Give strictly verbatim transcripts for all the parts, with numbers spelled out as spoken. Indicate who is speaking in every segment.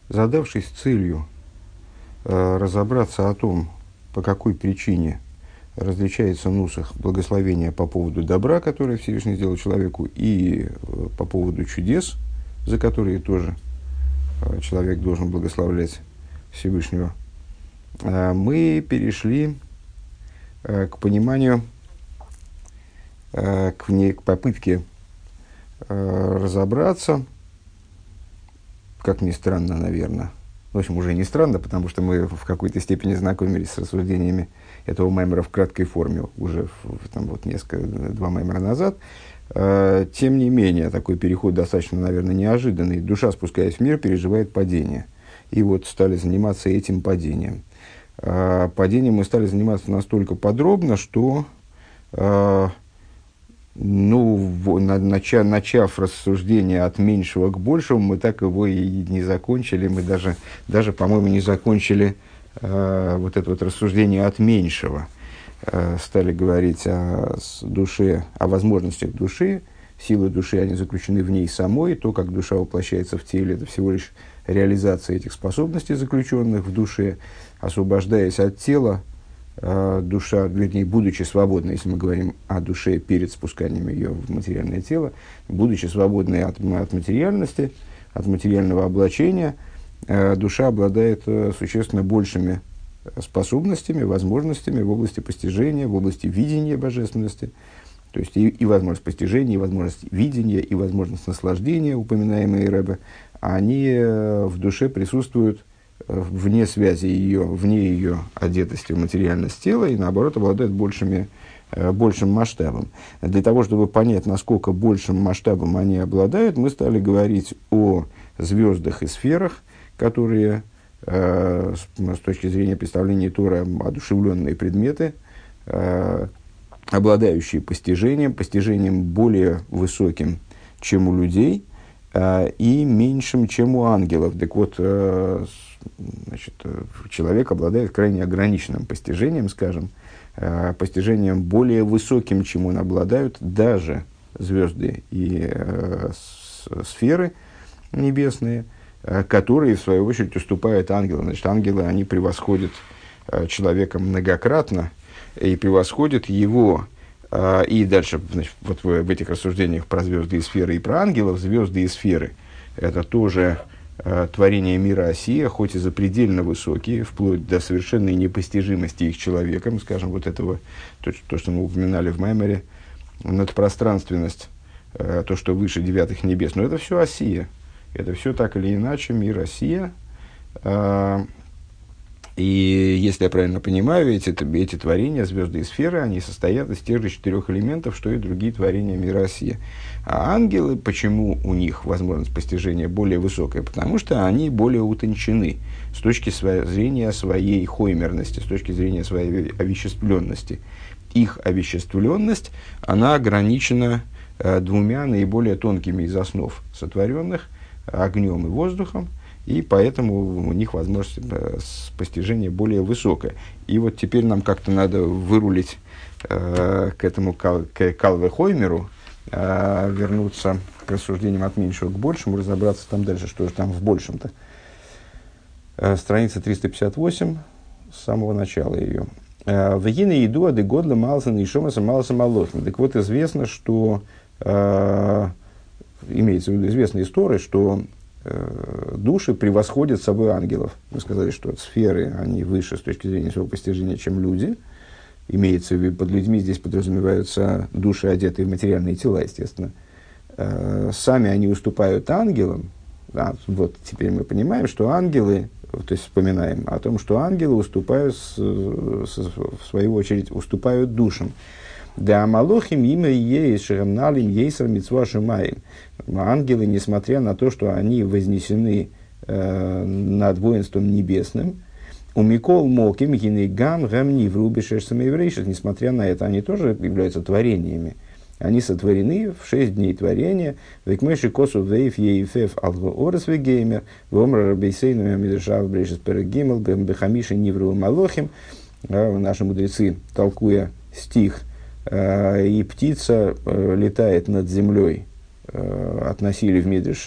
Speaker 1: Задавшись целью э, разобраться о том, по какой причине различается нусах благословения по поводу добра, которое Всевышний сделал человеку, и э, по поводу чудес, за которые тоже э, человек должен благословлять Всевышнего, э, мы перешли э, к пониманию, э, к, не, к попытке э, разобраться, как ни странно, наверное. В общем, уже не странно, потому что мы в какой-то степени знакомились с рассуждениями этого маймера в краткой форме уже в, там, вот несколько, два маймера назад. Э, тем не менее, такой переход достаточно, наверное, неожиданный. Душа, спускаясь в мир, переживает падение. И вот стали заниматься этим падением. Э, падением мы стали заниматься настолько подробно, что... Э, Ну, в, на, нача, начав рассуждение от меньшего к большему, мы так его и не закончили. Мы даже, даже по-моему, не закончили э, вот это вот рассуждение от меньшего. Э, стали говорить о душе, о возможностях души. Силы души, они заключены в ней самой. То, как душа воплощается в теле, это всего лишь реализация этих способностей, заключенных в душе. Освобождаясь от тела, душа, вернее, будучи свободной, если мы говорим о душе перед спусканием ее в материальное тело, будучи свободной от, от материальности, от материального облачения, душа обладает существенно большими способностями, возможностями в области постижения, в области видения божественности. То есть и, и возможность постижения, и возможность видения, и возможность наслаждения, упоминаемые Ребе, они в душе присутствуют вне связи ее, вне ее одетости в материальность тела, и наоборот обладает большими, большим масштабом. Для того, чтобы понять, насколько большим масштабом они обладают, мы стали говорить о звездах и сферах, которые э, с, с точки зрения представления Тора одушевленные предметы, э, обладающие постижением, постижением более высоким, чем у людей, э, и меньшим, чем у ангелов. Так вот, э, Значит, человек обладает крайне ограниченным постижением, скажем, э, постижением более высоким, чем он обладают даже звезды и э, с, сферы небесные, э, которые, в свою очередь, уступают ангелам. Значит, ангелы, они превосходят э, человека многократно и превосходят его. Э, и дальше, значит, вот в, в этих рассуждениях про звезды и сферы и про ангелов, звезды и сферы – это тоже творения мира Осия, хоть и запредельно высокие, вплоть до совершенной непостижимости их человеком, скажем, вот этого, то, то что мы упоминали в Маймере, надпространственность, то, что выше девятых небес. Но это все Осия. Это все так или иначе мир Осия. И если я правильно понимаю, эти, эти творения, звезды и сферы, они состоят из тех же четырех элементов, что и другие творения мира Осия. А ангелы, почему у них возможность постижения более высокая? Потому что они более утончены с точки зрения своей хоймерности, с точки зрения своей овеществленности. Их овеществленность, она ограничена э, двумя наиболее тонкими из основ сотворенных, огнем и воздухом, и поэтому у них возможность э, постижения более высокая. И вот теперь нам как-то надо вырулить э, к этому кал- к Калве Хоймеру, э, вернуться к рассуждениям от меньшего к большему, разобраться там дальше, что же там в большем-то. Э, страница триста пятьдесят восемь, с самого начала ее. «Вегины иду, ады годла малсан и шомаса маласа малохим». Так вот, известно, что, э, имеется в виду известные истории, что души превосходят собой ангелов. Мы сказали, что сферы, они выше с точки зрения своего постижения, чем люди. Имеется в виду, под людьми здесь подразумеваются души, одетые в материальные тела, естественно. Сами они уступают ангелам. А, вот теперь мы понимаем, что ангелы, то есть вспоминаем о том, что ангелы уступают, с, с, в свою очередь, уступают душам. Да малохим имя есть шеремналим ейсер митцва шумаим. Ангелы, несмотря на то, что они вознесены э, над воинством небесным, у Микол Моким гинегам гамни в рубишешсами еврейших, несмотря на это, они тоже являются творениями. Они сотворены в шесть дней творения. Векмеши косу вейф ейфев алгоорес вегеймер, вомра рабейсейну мидрешав брейшес перегимел, бехамиши нивру малохим. Наши мудрецы, толкуя стих, и птица э, летает над землей, э, относили в Мидреше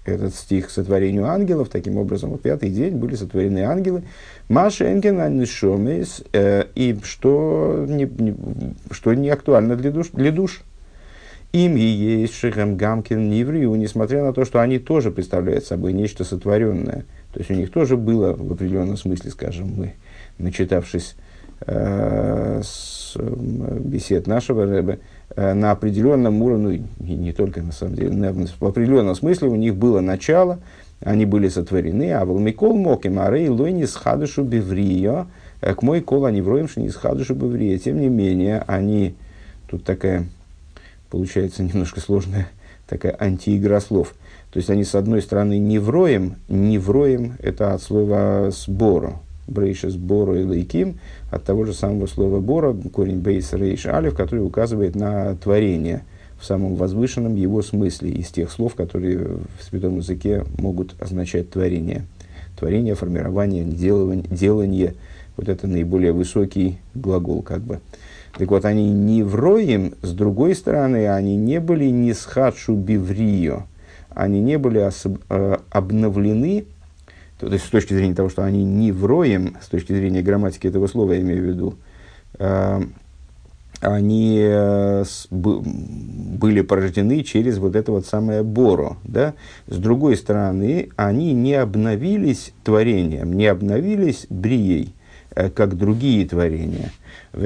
Speaker 1: этот стих к сотворению ангелов. Таким образом, в пятый день были сотворены ангелы. Маша Энген Аннишомис, и что не, не, что не актуально для душ. Для душ. Им и есть Шихам Гамкин Ниврию, несмотря на то, что они тоже представляют собой нечто сотворенное. То есть у них тоже было в определенном смысле, скажем, мы, начитавшись э, с э, бесед нашего Ребе, э, на определенном уровне, ну, не, не только на самом деле, на, в определенном смысле у них было начало, они были сотворены, а волмикол моким арей лойни схадышу беврио, к мой кол они вроем не схадышу беврио. Тем не менее, они, тут такая, получается, немножко сложная такая антиигра слов. То есть они, с одной стороны, невроем, невроем это от слова сбору, брейша сбору и лейким, от того же самого слова бора, корень бейс рейш алев, который указывает на творение в самом возвышенном его смысле, из тех слов, которые в святом языке могут означать творение. Творение, формирование, делание, делание, вот это наиболее высокий глагол, как бы. Так вот, они не вроем, с другой стороны, они не были не схадшу биврио, они не были особ, э, обновлены, то, то есть с точки зрения того, что они не вроем, с точки зрения грамматики этого слова, я имею в виду, э, они э, с, б, были порождены через вот это вот самое боро, да? С другой стороны, они не обновились творением, не обновились брией, э, как другие творения. То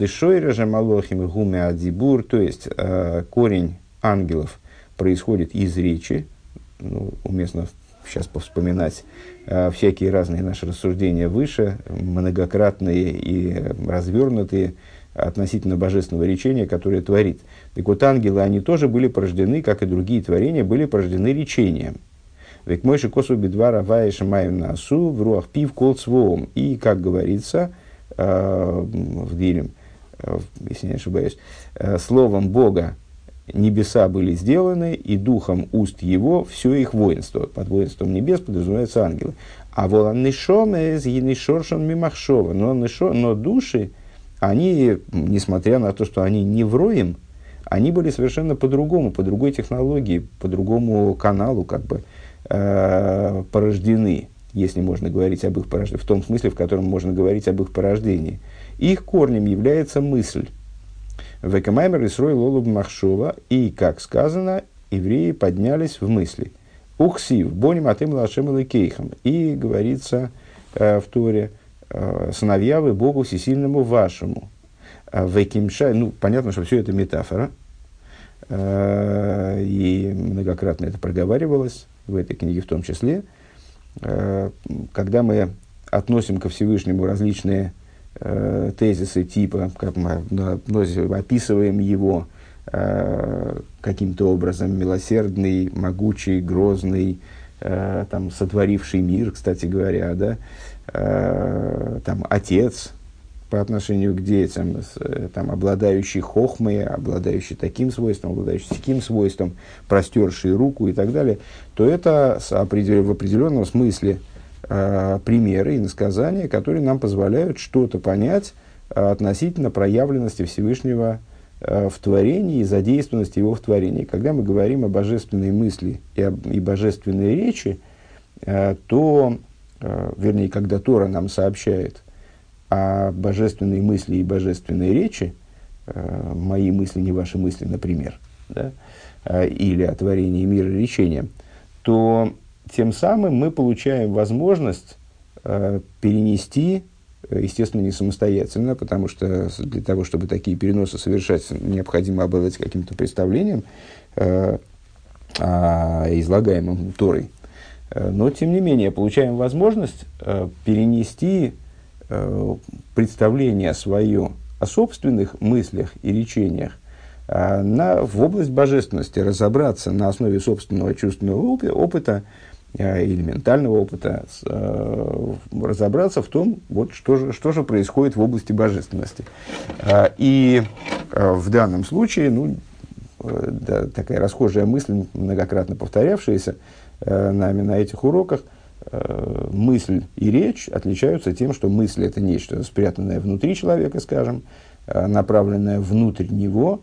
Speaker 1: есть э, корень ангелов происходит из речи. Ну, уместно сейчас повспоминать э, всякие разные наши рассуждения выше, многократные и развернутые относительно божественного речения, которое творит. Так вот, ангелы, они тоже были порождены, как и другие творения, были порождены речением. Век мойши косу бедвара ваиша маем насу в руах пив кол цвоом. И, как говорится э, в Дилем, э, если не ошибаюсь, э, словом Бога небеса были сделаны, и духом уст его все их воинство. Под воинством небес подразумеваются ангелы. А волан нишомез енишоршан мимахшова. Но, но души, они, несмотря на то, что они не вроем, они были совершенно по-другому, по другой технологии, по другому каналу, как бы, э, порождены, если можно говорить об их порождении, в том смысле, в котором можно говорить об их порождении. Их корнем является мысль. Векамаймер Исрой Лолуб Махшова, и, как сказано, евреи поднялись в мысли. Ухсив, боним атым лашем кейхам. И говорится э, в Торе, э, сыновья вы Богу всесильному вашему. Векимшай, ну, понятно, что все это метафора. Э, и многократно это проговаривалось, в этой книге в том числе. Э, когда мы относим ко Всевышнему различные тезисы типа, как мы описываем его э, каким-то образом милосердный, могучий, грозный, э, там, сотворивший мир, кстати говоря, да, э, там, отец по отношению к детям, с, там, обладающий хохмой, обладающий таким свойством, обладающий таким свойством, простерший руку и так далее, то это в определенном смысле примеры и иносказания, которые нам позволяют что-то понять относительно проявленности Всевышнего в творении и задействованности его в творении. Когда мы говорим о божественной мысли и, об, и божественной речи, то, вернее, когда Тора нам сообщает о божественной мысли и божественной речи, мои мысли, не ваши мысли, например, да, или о творении мира речения, то тем самым мы получаем возможность э, перенести, естественно, не самостоятельно, потому что для того, чтобы такие переносы совершать, необходимо обладать каким-то представлением э, о излагаемом Торой. Э, но, тем не менее, получаем возможность э, перенести э, представление свое о собственных мыслях и речениях э, на, в область божественности, разобраться на основе собственного чувственного опыта, или ментального опыта, э, разобраться в том, вот, что, же, что же происходит в области божественности. Э, и э, в данном случае, ну, э, да, такая расхожая мысль, многократно повторявшаяся э, нами на этих уроках, э, мысль и речь отличаются тем, что мысль – это нечто спрятанное внутри человека, скажем, э, направленное внутрь него,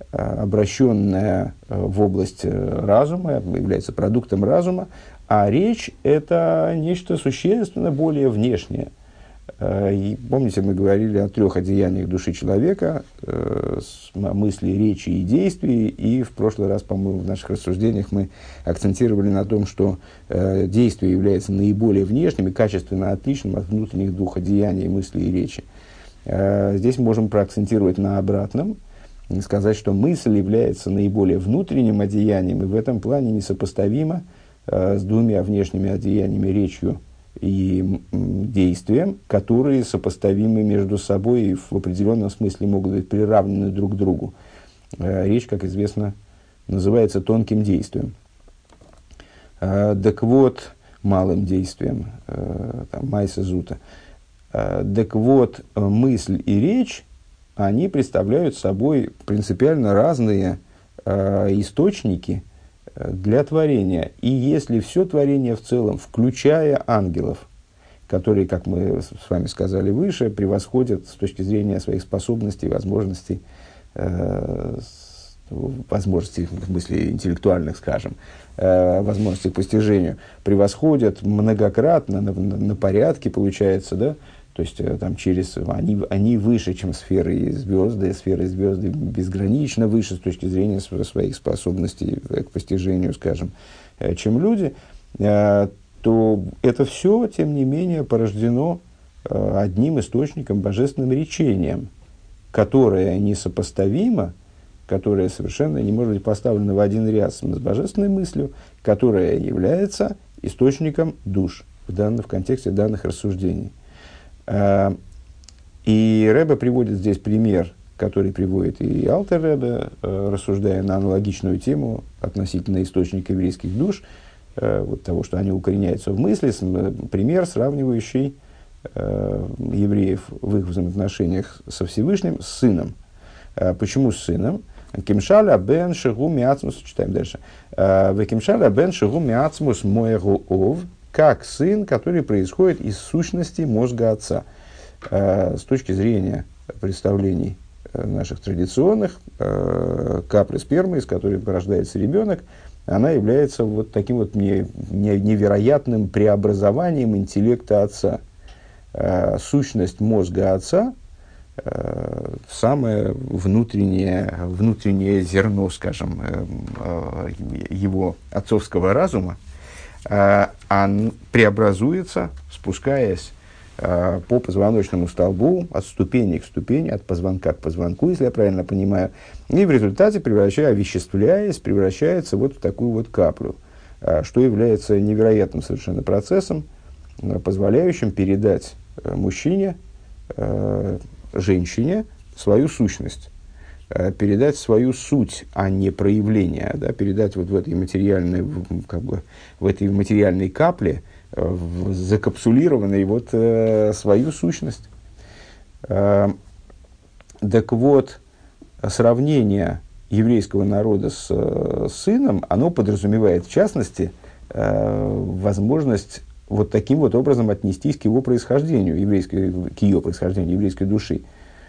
Speaker 1: обращенная в область разума, является продуктом разума, а речь – это нечто существенно более внешнее. И помните, мы говорили о трех одеяниях души человека, э, мысли, речи и действий, и в прошлый раз, по-моему, в наших рассуждениях мы акцентировали на том, что э, действие является наиболее внешним и качественно отличным от внутренних двух одеяний мысли и речи. Э, здесь можем проакцентировать на обратном и сказать, что мысль является наиболее внутренним одеянием, и в этом плане несопоставимо э, с двумя внешними одеяниями, речью и действиям, которые сопоставимы между собой и в определенном смысле могут быть приравнены друг к другу. Речь, как известно, называется тонким действием. Так вот, малым действием, там, майса зута. Так вот, мысль и речь, они представляют собой принципиально разные источники для творения. И если все творение в целом, включая ангелов, которые, как мы с вами сказали выше, превосходят с точки зрения своих способностей, возможностей, э, возможностей, в смысле интеллектуальных, скажем, э, возможностей к постижению, превосходят многократно, на, на, на порядке, получается, да, то есть э, там через, они, они выше, чем сферы и звезды, сферы и звезды безгранично выше с точки зрения своих способностей к постижению, скажем, э, чем люди, э, то это все, тем не менее, порождено э, одним источником, божественным речением, которое несопоставимо, которое совершенно не может быть поставлено в один ряд с божественной мыслью, которая является источником душ в, данном, в контексте данных рассуждений. И Ребе приводит здесь пример, который приводит и Алтер Ребе, рассуждая на аналогичную тему относительно источника еврейских душ, вот того, что они укореняются в мысли, пример, сравнивающий евреев в их взаимоотношениях со Всевышним с сыном. Почему с сыном? Кимшаля бен шигу миацмус, читаем дальше. Кимшаля бен шигу миацмус моего ов, как сын, который происходит из сущности мозга отца. Э, с точки зрения представлений э, наших традиционных, э, каплы спермы, из которой порождается ребенок, она является вот таким вот не, не, невероятным преобразованием интеллекта отца. Э, сущность мозга отца, э, самое внутреннее, внутреннее зерно, скажем, э, э, его отцовского разума, он преобразуется, спускаясь э, по позвоночному столбу от ступени к ступени, от позвонка к позвонку, если я правильно понимаю, и в результате, превращая, овеществляясь, превращается вот в такую вот каплю, э, что является невероятным совершенно процессом, э, позволяющим передать э, мужчине, э, женщине свою сущность, передать свою суть, а не проявление, да, передать вот в этой материальной, как бы, в этой материальной капле, в закапсулированной вот э, свою сущность. Э, так вот, сравнение еврейского народа с э, сыном, оно подразумевает, в частности, э, возможность вот таким вот образом отнестись к его происхождению, еврейской, к ее происхождению, еврейской души.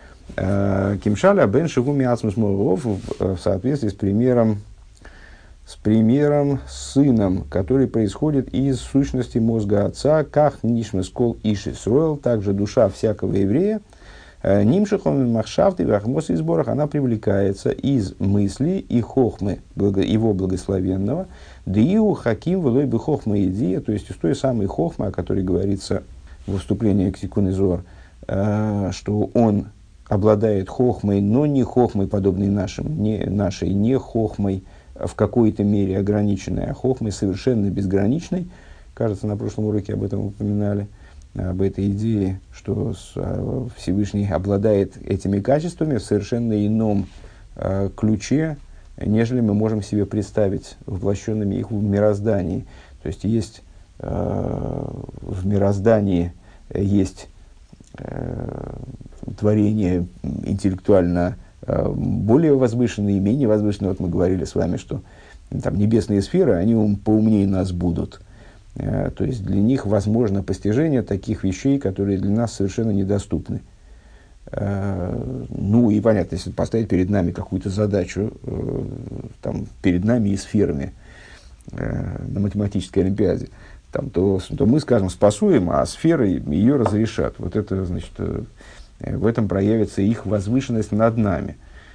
Speaker 1: Кимшаля бен шигу миацмус моего в соответствии с примером, с примером сыном, который происходит из сущности мозга отца, как нишмес кол иш Исроэл, также душа всякого еврея, нимшихом махшафты вахмос и сборах, она привлекается из мысли и хохмы его благословенного, диу хаким влой бы хохма идия, то есть из той самой хохмы, о которой говорится в вступлении к Тикун Зоар, что он обладает хохмой, но не хохмой, подобной нашим, не, нашей, не хохмой в какой-то мере ограниченной, а хохмой совершенно безграничной. Кажется, на прошлом уроке об этом упоминали, об этой идее, что Всевышний обладает этими качествами в совершенно ином э, ключе, нежели мы можем себе представить воплощенными их в мироздании. То есть, есть э, в мироздании есть творения интеллектуально э, более возвышенные и менее возвышенные. Вот мы говорили с вами, что там небесные сферы, они ум, поумнее нас будут. Э, то есть для них возможно постижение таких вещей, которые для нас совершенно недоступны. Ну и понятно, если поставить перед нами какую-то задачу, там, перед нами и сферами на математической олимпиаде, там, то, то мы, скажем, спасуем, а сферы ее разрешат. Вот это, значит, в этом проявится их возвышенность над нами.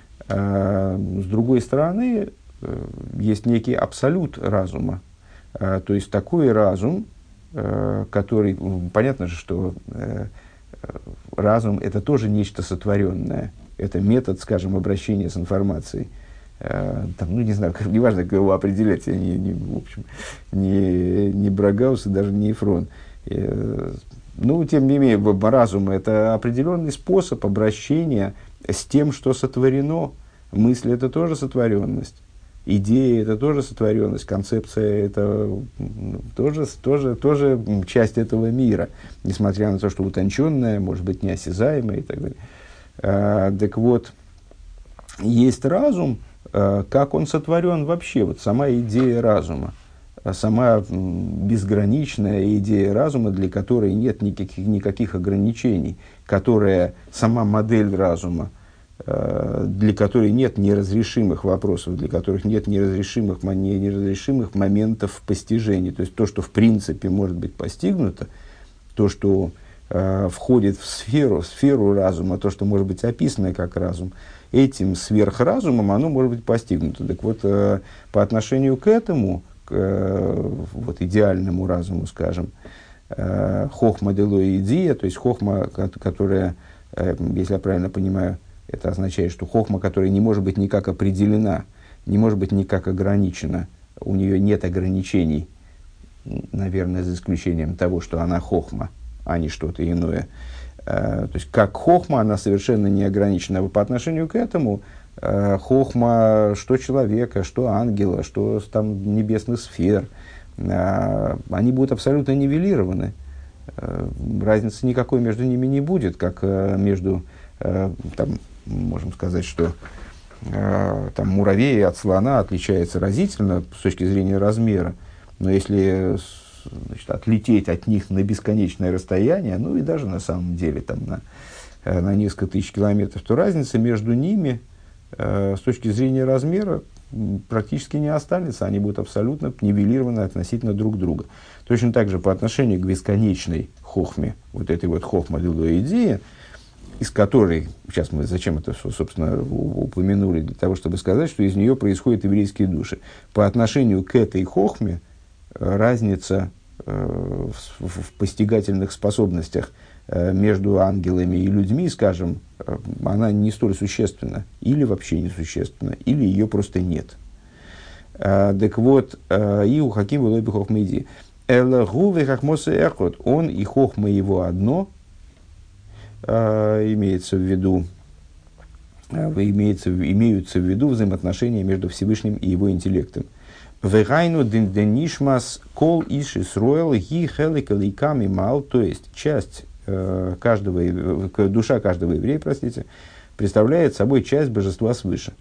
Speaker 1: С другой стороны, есть некий абсолют разума. То есть такой разум, который, понятно же, что разум – это тоже нечто сотворенное. Это метод, скажем, обращения с информацией. Там, ну, не знаю, как, неважно, как его определять. Я не, не, в общем, не, не Брагаус и даже не Эфрон. Ну, тем не менее, разум – это определенный способ обращения с тем, что сотворено. Мысль – это тоже сотворенность. Идея – это тоже сотворенность, концепция – это тоже, тоже, тоже часть этого мира, несмотря на то, что утонченная, может быть, неосязаемая и так далее. А, так вот, есть разум, а, как он сотворен вообще, вот сама идея разума, сама безграничная идея разума, для которой нет никаких, никаких ограничений, которая сама модель разума, для которой нет неразрешимых вопросов, для которых нет неразрешимых, неразрешимых моментов постижения. То есть то, что в принципе может быть постигнуто, то, что э, входит в сферу, сферу разума, то, что может быть описано как разум, этим сверхразумом оно может быть постигнуто. Так вот, э, по отношению к этому, к э, вот, идеальному разуму, скажем, э, хохма делой идея, то есть хохма, которая, э, если я правильно понимаю, это означает, что хохма, которая не может быть никак определена, не может быть никак ограничена, у нее нет ограничений, наверное, за исключением того, что она хохма, а не что-то иное. То есть, как хохма, она совершенно не ограничена. По отношению к этому, хохма, что человека, что ангела, что там небесных сфер, они будут абсолютно нивелированы. Разницы никакой между ними не будет, как между... Там, можем сказать, что э, там, муравей от слона отличается разительно с точки зрения размера, но если, значит, отлететь от них на бесконечное расстояние, ну и даже на самом деле там, на, э, на несколько тысяч километров, то разница между ними э, с точки зрения размера практически не останется, они будут абсолютно нивелированы относительно друг друга. Точно так же по отношению к бесконечной хохме, вот этой вот хохма-лилой идеи, из которой, сейчас мы зачем это, собственно, упомянули, для того, чтобы сказать, что из нее происходят еврейские души. По отношению к этой хохме разница э, в, в постигательных способностях э, между ангелами и людьми, скажем, э, она не столь существенна, или вообще не существенна, или ее просто нет. Э, так вот, э, и у Хаким было бы хохма иди. Элгувы хахмосы эхот, он и хохма его одно, имеется в виду, имеется, имеются в виду взаимоотношения между Всевышним и его интеллектом. Вегайну денишмас кол иш исроэл ги хеликаликами мал, то есть часть э, каждого, душа каждого еврея, простите, представляет собой часть божества свыше.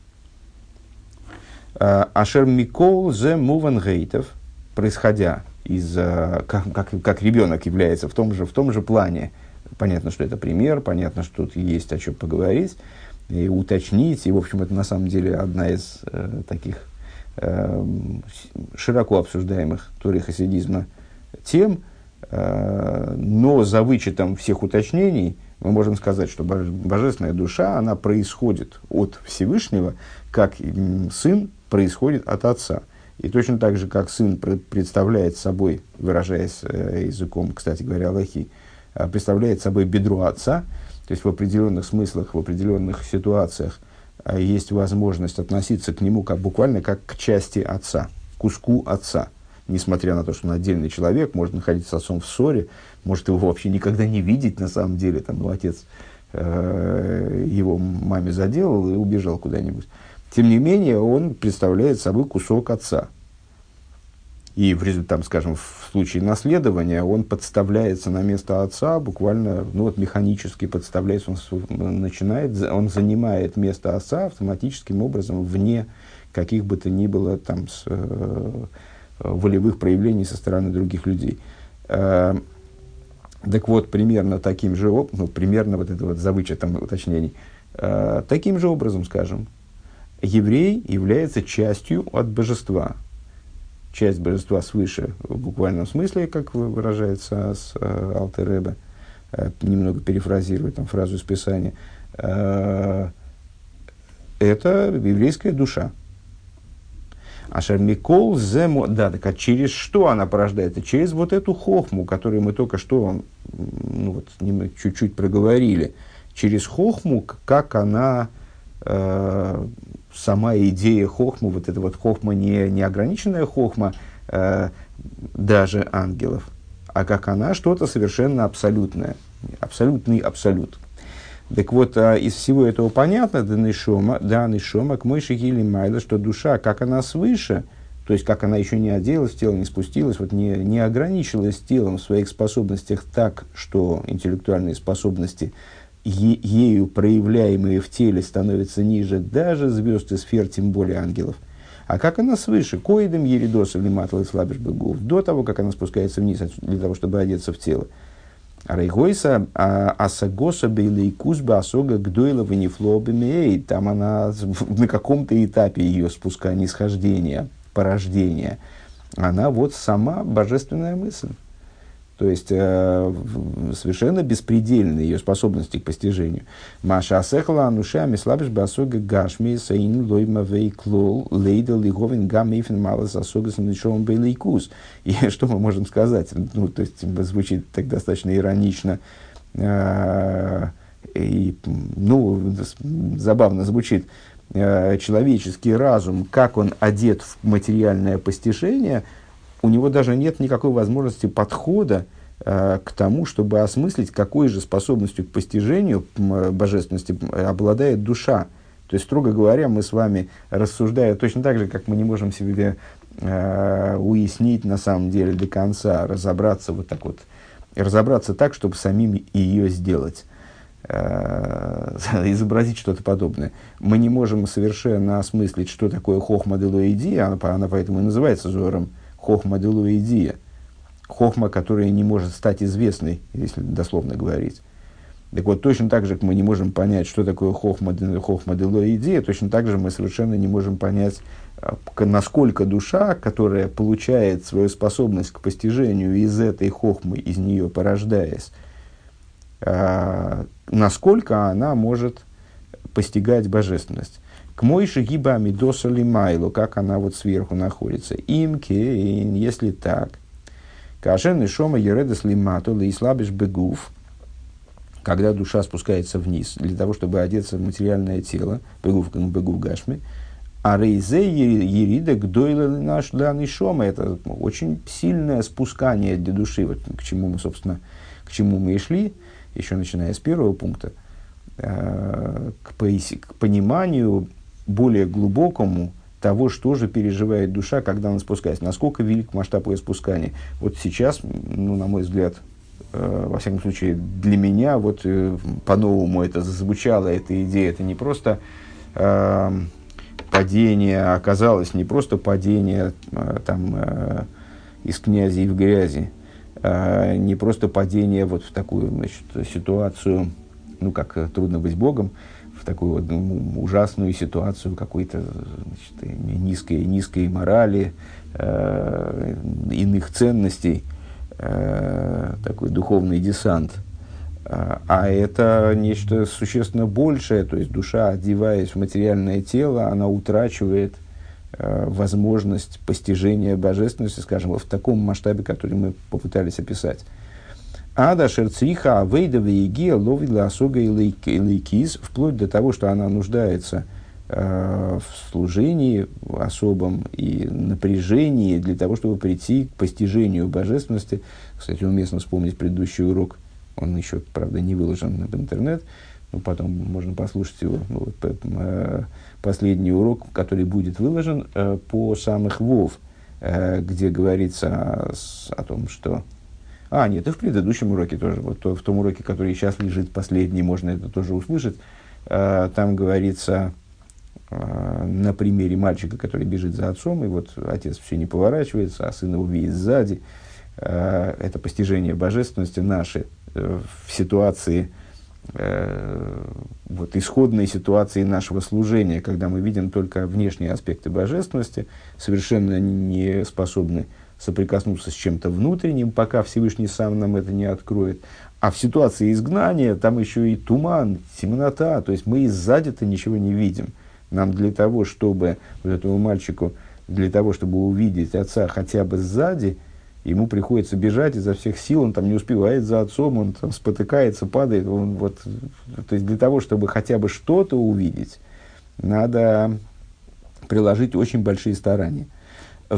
Speaker 1: Ашер микол зе муван гейтов, происходя из, как, как, как ребенок является в том же, в том же плане. Понятно, что это пример, понятно, что тут есть о чем поговорить и уточнить. И, в общем, это на самом деле одна из э, таких э, широко обсуждаемых Торы хасидизма тем. Э, но за вычетом всех уточнений мы можем сказать, что божественная душа, она происходит от Всевышнего, как сын происходит от отца. И точно так же, как сын представляет собой, выражаясь э, языком, кстати говоря, Аллахи, представляет собой бедро отца, то есть в определенных смыслах, в определенных ситуациях есть возможность относиться к нему как, буквально как к части отца, куску отца. Несмотря на то, что он отдельный человек, может находиться с отцом в ссоре, может его вообще никогда не видеть на самом деле. Там, ну, отец э, его маме заделал и убежал куда-нибудь. Тем не менее, он представляет собой кусок отца. И, в результате, там, скажем, в случае наследования он подставляется на место отца, буквально, ну вот механически подставляется, он начинает, он занимает место отца автоматическим образом, вне каких бы то ни было там с, э, волевых проявлений со стороны других людей. Э, Так вот, примерно таким же, об- ну, примерно вот это вот за вычетом уточнений, э, таким же образом, скажем, еврей является частью от божества. Часть божества свыше, в буквальном смысле, как вы- выражается с э, Алтер Ребе, э, немного перефразируя там фразу из Писания, э, это еврейская душа. А шармикол земо, да, так а через что она порождается? Через вот эту хохму, которую мы только что м, ну, вот, нем- чуть-чуть проговорили. Через хохму, к- как она, э, сама идея хохмы, вот эта вот хохма, не, не ограниченная хохма э, даже ангелов, а как она что-то совершенно абсолютное, абсолютный абсолют. Так вот, а, из всего этого понятно, да нишома, да нишома, к мойши гили майла, что душа, как она свыше, то есть, как она еще не оделась в тело, не спустилась, вот не, не ограничилась телом в своих способностях так, что интеллектуальные способности, е- ею проявляемые в теле, становятся ниже даже звезд и сфер, тем более ангелов. А как она свыше, коидем еридос или матлы слабиш бегов, до того, как она спускается вниз для того, чтобы одеться в тело. Рейгойса асагоса бейлейкузба асога гдойла ванифлобимей. Там она на каком-то этапе ее спуска, нисхождения, порождения. Она вот сама божественная мысль. То есть, э, в- совершенно беспредельны ее способности к постижению. Маша асехла анушами слабиш басога гашми саин лойма вейклол лейдел лиговин гам мейфен малас асога санишом бейлейкуз. И что мы можем сказать? Ну, то есть, звучит так достаточно иронично. э, И, ну, забавно звучит. Э, Человеческий разум, как он одет в материальное постижение, у него даже нет никакой возможности подхода э, к тому, чтобы осмыслить, какой же способностью к постижению м, божественности обладает душа. То есть, строго говоря, мы с вами, рассуждая точно так же, как мы не можем себе э, уяснить на самом деле до конца, разобраться вот так вот, разобраться так, чтобы самим ее сделать, э, изобразить что-то подобное. Мы не можем совершенно осмыслить, что такое хохма делоидия, она, она поэтому и называется зором хохма делоидия, хохма, которая не может стать известной, если дословно говорить. Так вот, точно так же, как мы не можем понять, что такое хохма, хохма делоидия, точно так же мы совершенно не можем понять, насколько душа, которая получает свою способность к постижению из этой хохмы, из нее порождаясь, насколько она может постигать божественность. К мойши гиба амидоса лимайло, как она вот сверху находится. Им кейн, если так. Кашен и шома ередес лимато лейслабиш бегуф, когда душа спускается вниз, для того, чтобы одеться в материальное тело, бегуф бегуф гашми, а рейзе ерида гдойла наш для нишома, это очень сильное спускание для души, вот к чему мы, собственно, к чему мы и шли, еще начиная с первого пункта, э, к, пояси, к пониманию более глубокому того, что же переживает душа, когда она спускается, насколько велик масштаб ее спускания. Вот сейчас, ну, на мой взгляд, э, во всяком случае, для меня, вот э, по-новому это зазвучало, эта идея, это не просто э, падение, оказалось не просто падение э, там, э, из князи в грязи, э, не просто падение вот в такую, значит, ситуацию, ну, как э, трудно быть Богом, в такую вот, ну, ужасную ситуацию какой-то, значит, низкой, низкой морали, э, иных ценностей, э, такой духовный десант. А это нечто существенно большее, то есть душа, одеваясь в материальное тело, она утрачивает э, возможность постижения божественности, скажем, в таком масштабе, который мы попытались описать. Ада шерцриха авейда веегия ловила осога и лейкиз, вплоть до того, что она нуждается э, в служении особом и напряжении для того, чтобы прийти к постижению божественности. Кстати, уместно вспомнить предыдущий урок. Он еще, правда, не выложен в интернет, но потом можно послушать его. Ну, вот, э, последний урок, который будет выложен э, по самых Вов, э, где говорится о, о том, что... А, нет, и в предыдущем уроке тоже. Вот то, в том уроке, который сейчас лежит последний, можно это тоже услышать. Э, там говорится э, на примере мальчика, который бежит за отцом, и вот отец все не поворачивается, а сын его видит сзади. э, это постижение божественности наше э, в ситуации, э, вот, исходной ситуации нашего служения, когда мы видим только внешние аспекты божественности, совершенно не способны соприкоснуться с чем-то внутренним, пока Всевышний сам нам это не откроет. А в ситуации изгнания там еще и туман, темнота, то есть мы и сзади-то ничего не видим. Нам для того, чтобы вот этому мальчику, для того, чтобы увидеть отца хотя бы сзади, ему приходится бежать изо всех сил, он там не успевает за отцом, он там спотыкается, падает. Он, вот, то есть для того, чтобы хотя бы что-то увидеть, надо приложить очень большие старания. И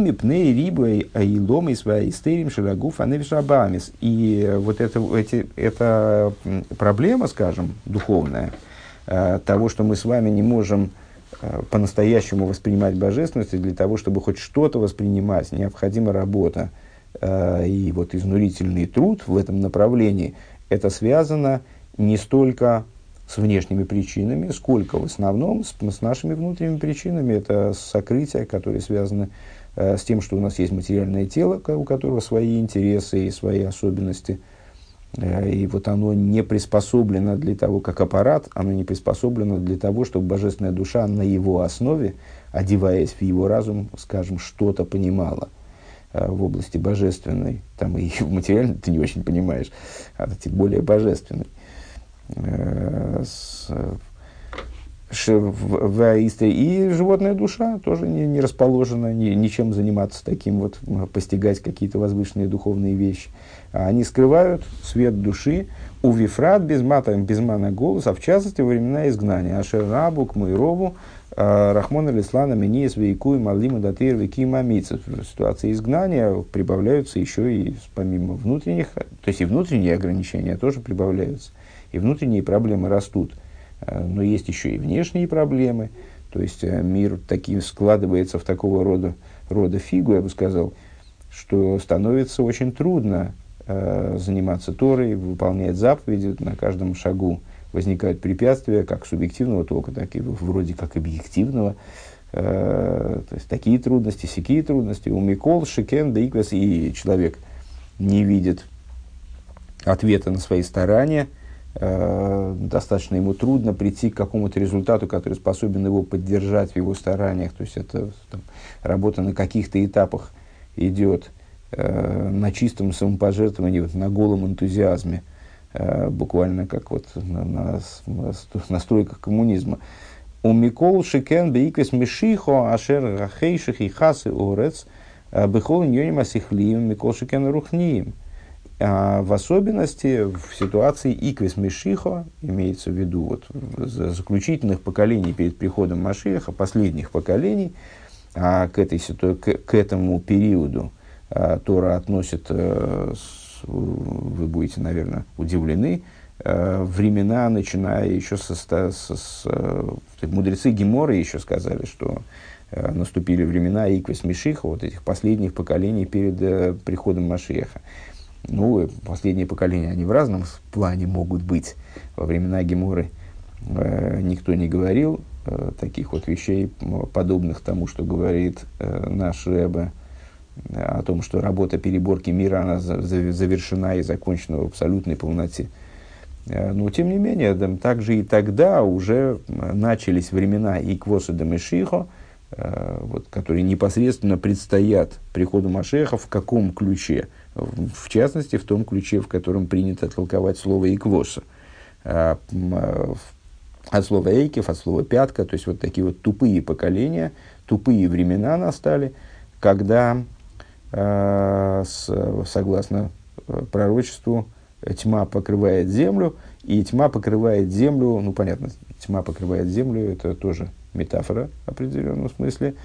Speaker 1: вот это, эти, эта проблема, скажем, духовная, того, что мы с вами не можем по-настоящему воспринимать божественность, и для того, чтобы хоть что-то воспринимать, необходима работа и вот изнурительный труд в этом направлении. Это связано не столько с внешними причинами, сколько в основном с, с нашими внутренними причинами. Это сокрытия, которые связаны э, с тем, что у нас есть материальное тело, у которого свои интересы и свои особенности. Э, и вот оно не приспособлено для того, как аппарат, оно не приспособлено для того, чтобы божественная душа на его основе, одеваясь в его разум, скажем, что-то понимала э, в области божественной. Там и в материальной ты не очень понимаешь, а тем более божественной. И животная душа тоже не, не расположена ни, ничем заниматься таким, вот, постигать какие-то возвышенные духовные вещи. Они скрывают свет души у вифрат без мата, без мана голос, а в частности во времена изгнания. Ашер рабу к муйрову рахмона лислана мениес вейку и малима датыр веки мамицев. В ситуации изгнания прибавляются еще и помимо внутренних, то есть и внутренние ограничения тоже прибавляются. И внутренние проблемы растут, но есть еще и внешние проблемы. То есть мир таким складывается в такого рода, рода фигу, я бы сказал, что становится очень трудно э, заниматься Торой, выполнять заповеди. На каждом шагу возникают препятствия, как субъективного толка, так и вроде как объективного. Э, то есть такие трудности, сякие трудности. У Микол, Шикен, Дейквес, и человек не видит ответа на свои старания. Достаточно ему трудно прийти к какому-то результату, который способен его поддержать в его стараниях. То есть это там, работа на каких-то этапах идет э, на чистом самопожертвовании, вот, на голом энтузиазме, э, буквально как вот на, на, на стройках коммунизма. У Микол Шикен Бейквес Мишихо Ашер Рахейших и Хасы Орец Бехол Ньоним Асихлием Микол Шикен Рухниим. А в особенности в ситуации иквис Мишихо, имеется в виду вот, заключительных поколений перед приходом Машиаха, последних поколений, а к, этой, к, к этому периоду а, Тора относит, а, с, вы будете, наверное, удивлены, а, времена, начиная еще со... со, с, мудрецы Геморы еще сказали, что а, наступили времена иквис Мишихо, вот этих последних поколений перед а, приходом Машиаха. Ну, последние поколения, они в разном плане могут быть. Во времена Геморы э, никто не говорил э, таких вот вещей, подобных тому, что говорит э, наш Ребе, э, о том, что работа переборки мира, она за, за, завершена и закончена в абсолютной полноте. Э, но, тем не менее, да, также и тогда уже начались времена Иквоса де Мешихо, э, вот, которые непосредственно предстоят приходу Машеха. В каком ключе? В частности, в том ключе, в котором принято толковать слово «иквоса». От слова «эйкев», от слова «пятка», то есть вот такие вот тупые поколения, тупые времена настали, когда, согласно пророчеству, тьма покрывает землю, и тьма покрывает землю, ну, понятно, тьма покрывает землю, это тоже метафора в определенном смысле,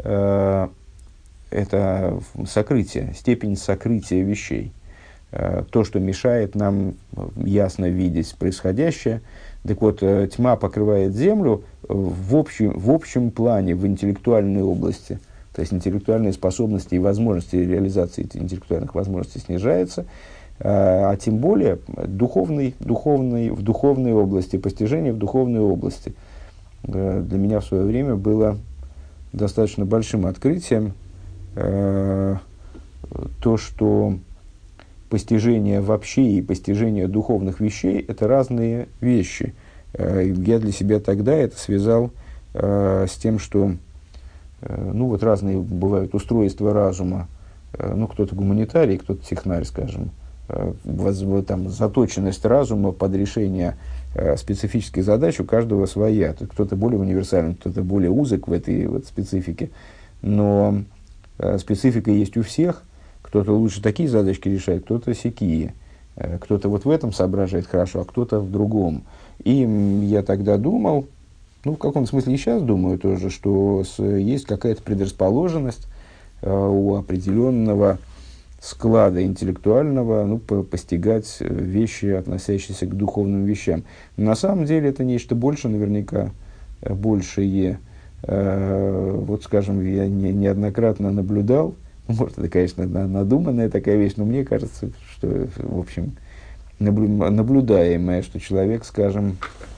Speaker 1: это сокрытие, степень сокрытия вещей. То, что мешает нам ясно видеть происходящее. Так вот, тьма покрывает землю в общем, в общем плане, в интеллектуальной области. То есть интеллектуальные способности и возможности реализации этих интеллектуальных возможностей снижаются. А тем более духовной, духовной, в духовной области, постижение в духовной области. Для меня в свое время было достаточно большим открытием то, что постижение вообще и постижение духовных вещей – это разные вещи. Я для себя тогда это связал с тем, что ну, вот разные бывают устройства разума. Ну, кто-то гуманитарий, кто-то технарь, скажем. Там, заточенность разума под решение специфических задач у каждого своя. Кто-то более универсален, кто-то более узок в этой вот специфике. Но специфика есть у всех. Кто-то лучше такие задачки решает, кто-то сякие. Кто-то вот в этом соображает хорошо, а кто-то в другом. И я тогда думал, ну, в каком-то смысле и сейчас думаю тоже, что с, есть какая-то предрасположенность э, у определенного склада интеллектуального, ну, по, постигать вещи, относящиеся к духовным вещам. Но на самом деле это нечто больше, наверняка, большее. Э, вот, скажем, я не, неоднократно наблюдал, может, это, конечно, надуманная такая вещь, но мне кажется, что, в общем, наблюдаемое, что человек, скажем,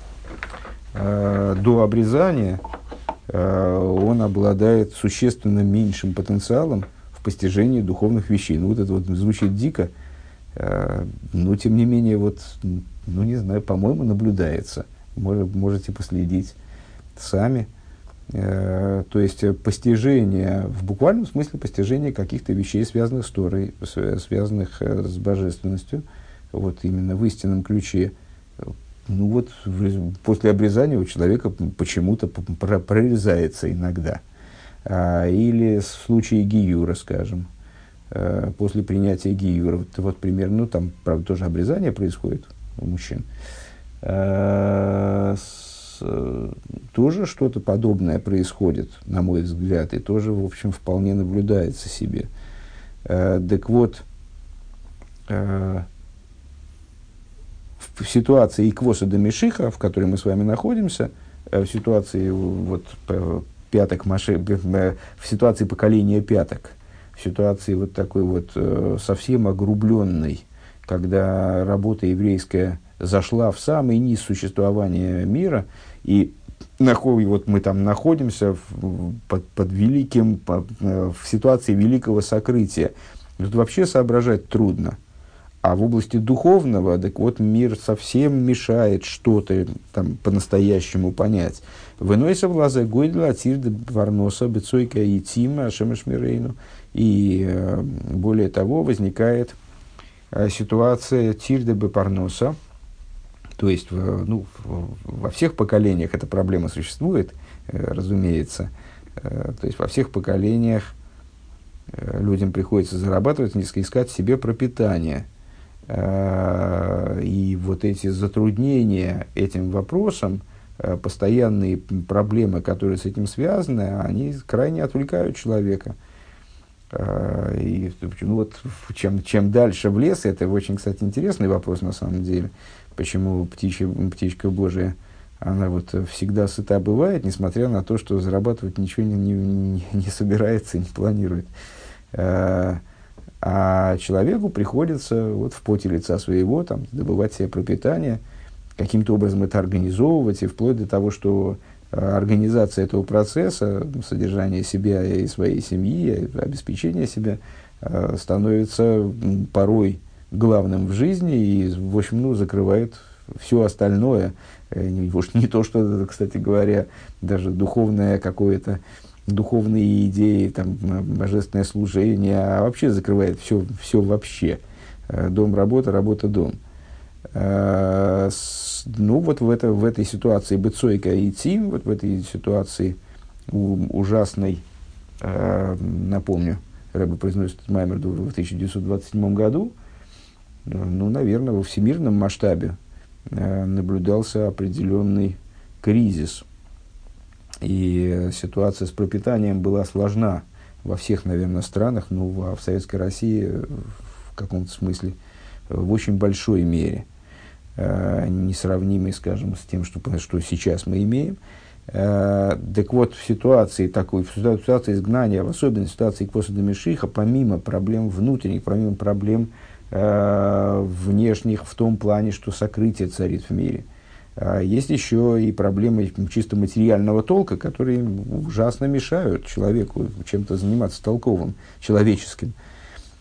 Speaker 1: э, до обрезания э, он обладает существенно меньшим потенциалом в постижении духовных вещей. Ну, вот это вот звучит дико, э, но, тем не менее, вот, ну, не знаю, по-моему, наблюдается. Может, можете последить сами. То есть постижение, в буквальном смысле постижение каких-то вещей, связанных с Торой, связанных с божественностью, вот именно в истинном ключе. Ну вот после обрезания у человека почему-то прорезается иногда. Или в случае гиюра, скажем, после принятия гиюра, вот, вот примерно, ну там, правда, тоже обрезание происходит у мужчин. Тоже что-то подобное происходит, на мой взгляд, и тоже, в общем, вполне наблюдается себе. Э, так вот, э, в ситуации Иквоса де Мишиха, в которой мы с вами находимся, э, в ситуации вот, пяток Маше, в ситуации поколения пяток, в ситуации вот такой вот э, совсем огрубленной, когда работа еврейская зашла в самый низ существования мира, и вот мы там находимся в, под, под великим, под, в ситуации великого сокрытия. Тут вообще соображать трудно. А в области духовного, так вот, мир совсем мешает что-то там по-настоящему понять. Вынойся в лазе гойдла атирда варноса бецойка и тима ашемашмирейну. И э, более того, возникает э, ситуация тирда бепарноса. То есть, в, ну, в, во всех поколениях эта проблема существует, э, разумеется. Э, то есть, во всех поколениях э, людям приходится зарабатывать, искать себе пропитание. Э, и вот эти затруднения этим вопросом, э, постоянные проблемы, которые с этим связаны, они крайне отвлекают человека. Э, и ну, вот, чем, чем дальше в лес, это очень, кстати, интересный вопрос на самом деле. Почему птичья, птичка Божия, она вот всегда сыта бывает, несмотря на то, что зарабатывать ничего не, не, не собирается и не планирует. А, а человеку приходится вот в поте лица своего там, добывать себе пропитание, каким-то образом это организовывать, и вплоть до того, что организация этого процесса, содержание себя и своей семьи, обеспечение себя становится порой главным в жизни и, в общем, ну, закрывает все остальное. Не, не то, что, кстати говоря, даже духовное какое-то, духовные идеи, там, божественное служение, а вообще закрывает все, все вообще. Дом, работа, работа, дом. Ну, вот в, это, в этой ситуации быцойка и тим, вот в этой ситуации ужасной, напомню, Рэбе произносит этот маймер в тысяча девятьсот двадцать седьмом году, ну, наверное, во всемирном масштабе э, наблюдался определенный кризис. И ситуация с пропитанием была сложна во всех, наверное, странах, но в, в Советской России в каком-то смысле в очень большой мере, э, несравнимой, скажем, с тем, что, что сейчас мы имеем. Э, так вот, в ситуации такой, в ситуации изгнания, в особенности в ситуации Иквоса де Мишиха, помимо проблем внутренних, помимо проблем внешних в том плане, что сокрытие царит в мире. Есть еще и проблемы чисто материального толка, которые ужасно мешают человеку чем-то заниматься толковым, человеческим.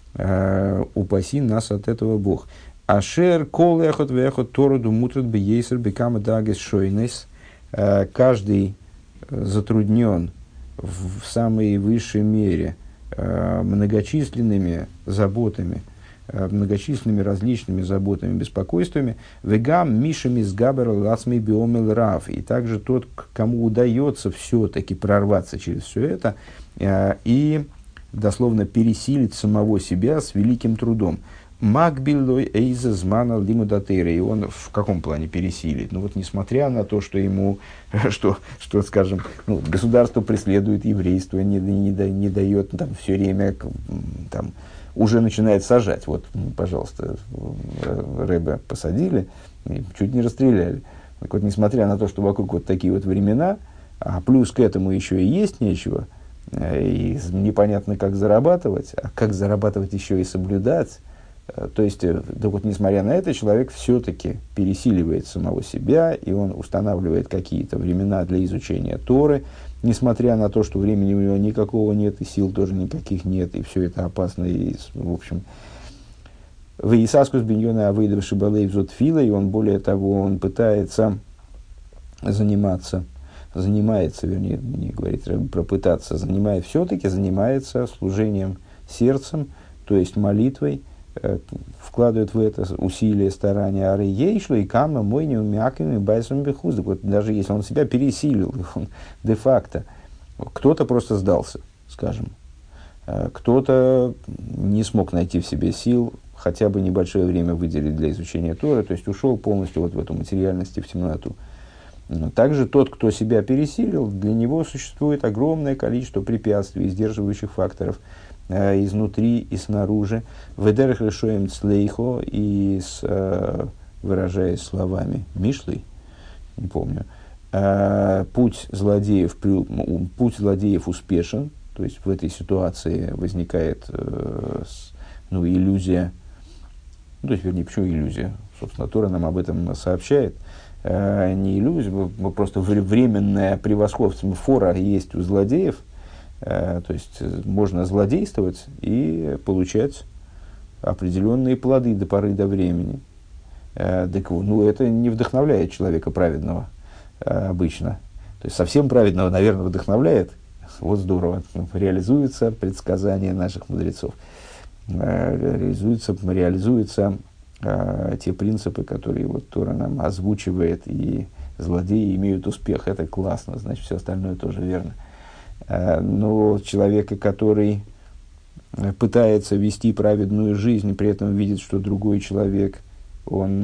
Speaker 1: Э, упаси нас от этого Бог. Ашер кол эхот вехот тороду мутрат бейсер бекама дагес шойнес. Каждый затруднен в самой высшей мере э, многочисленными заботами, э, многочисленными различными заботами, беспокойствами. Вегам мишами с габер ласмей биомел рав. И также тот, кому удается все-таки прорваться через все это э, и дословно пересилить самого себя с великим трудом. Макбиллой эйза змана лимудатейра. И он в каком плане пересилит? Ну вот, несмотря на то, что ему, что, что скажем, ну, государство преследует еврейство, не, не, не дает, там, все время, там, уже начинает сажать. Вот, пожалуйста, Ребе посадили, чуть не расстреляли. Так вот, несмотря на то, что вокруг вот такие вот времена, а плюс к этому еще и есть нечего, и непонятно, как зарабатывать, а как зарабатывать еще и соблюдать. То есть, да вот, несмотря на это, человек все-таки пересиливает самого себя, и он устанавливает какие-то времена для изучения Торы, несмотря на то, что времени у него никакого нет, и сил тоже никаких нет, и все это опасно, и, в общем... В Исаскус биньона авейдов шибалей взотфила, и он, более того, он пытается заниматься, занимается, вернее, не говорит про пытаться, занимает, все-таки занимается служением сердцем, то есть молитвой, вкладывает в это усилия, старания, ары ейшло и камна мойним мяками байсом бехуздок. Вот даже если он себя пересилил, он де-факто, кто-то просто сдался, скажем, кто-то не смог найти в себе сил хотя бы небольшое время выделить для изучения Торы, то есть ушел полностью вот в эту материальность и в темноту. Но также тот, кто себя пересилил, для него существует огромное количество препятствий, сдерживающих факторов, изнутри и снаружи, ведерах решоем цлейхо, и с, э, выражаясь словами Мишлы, не помню, э, путь злодеев, путь злодеев успешен, то есть в этой ситуации возникает э, с, ну, иллюзия, ну, то есть, вернее, почему иллюзия? Собственно, Тора нам об этом сообщает. Э, не иллюзия, просто временное превосходство, фора есть у злодеев. То есть можно злодействовать и получать определенные плоды до поры до времени. Так, ну, это не вдохновляет человека праведного обычно. То есть совсем праведного, наверное, вдохновляет. Вот здорово. Реализуются предсказания наших мудрецов. Реализуются, реализуются те принципы, которые вот Тора нам озвучивает, и злодеи имеют успех. Это классно, значит, все остальное тоже верно. Но человека, который пытается вести праведную жизнь, при этом видит, что другой человек, он,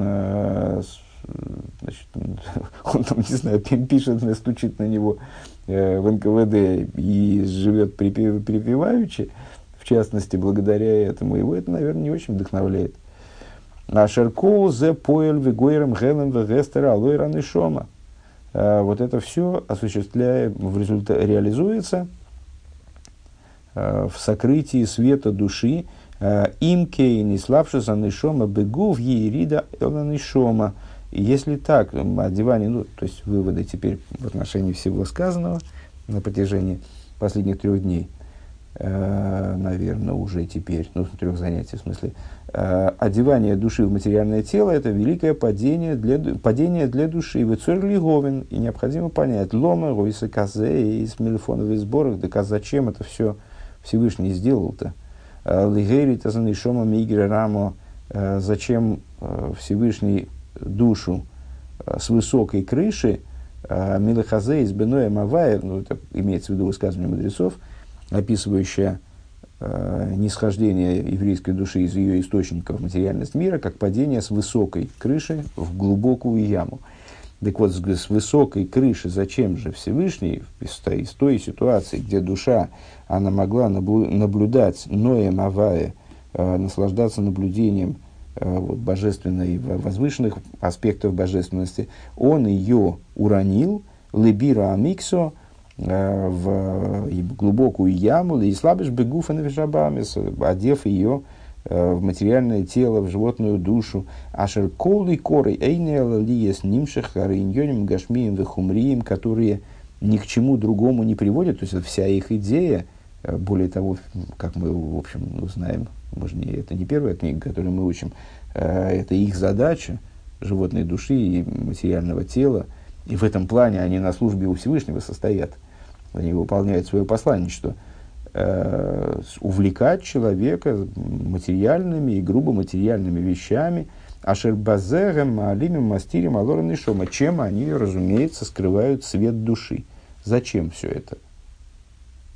Speaker 1: значит, он там, не знаю, пишет, стучит на него в эн ка вэ дэ и живет припев, припеваючи, в частности, благодаря этому, его это, наверное, не очень вдохновляет. А Шеркоу зе поэль вегойрам гелем вегестера алойран и шома. Вот это все осуществляя, в результате реализуется э, в сокрытии света души имке не слабшися нишома бегув еирида эла нишома. И если так, одевание, ну, то есть выводы теперь в отношении всего сказанного на протяжении последних трех дней, э, наверное, уже теперь, ну, трех занятий в смысле, э, одевание души в материальное тело – это великое падение для, падение для души. Вецорли говен, и необходимо понять, лома, ройса казе, и с мелефоновых сборах, да зачем это все Всевышний сделал-то? Лигери тазанишома мигре рамо, зачем Всевышний душу с высокой крыши, милахазе из беноя мавая, ну, это имеется в виду высказывание мудрецов, описывающее э, нисхождение еврейской души из ее источников в материальность мира, как падение с высокой крыши в глубокую яму. Так вот, с, с высокой крыши зачем же Всевышний из, из той ситуации, где душа, она могла наблю, наблюдать ноя мавая, э, наслаждаться наблюдением э, вот, божественной, возвышенных аспектов божественности, он ее уронил, лебира амиксо, в глубокую яму, и слабишь бегуфа на вишабамис, одев ее в материальное тело, в животную душу. Ашер колы коры эйнела лиес нимших ариньоним гашмием вехумрием, которые ни к чему другому не приводят. То есть это вся их идея. Более того, как мы, в общем, знаем, Мы же не, это не первая книга, которую мы учим. Э, это их задача, животной души и материального тела. И в этом плане они на службе у Всевышнего состоят. Они выполняют свое посланничество. Э, увлекать человека материальными и грубо материальными вещами, ашербазерем, алимим, мастирем, алорен и шома, чем они, разумеется, скрывают свет души. Зачем все это?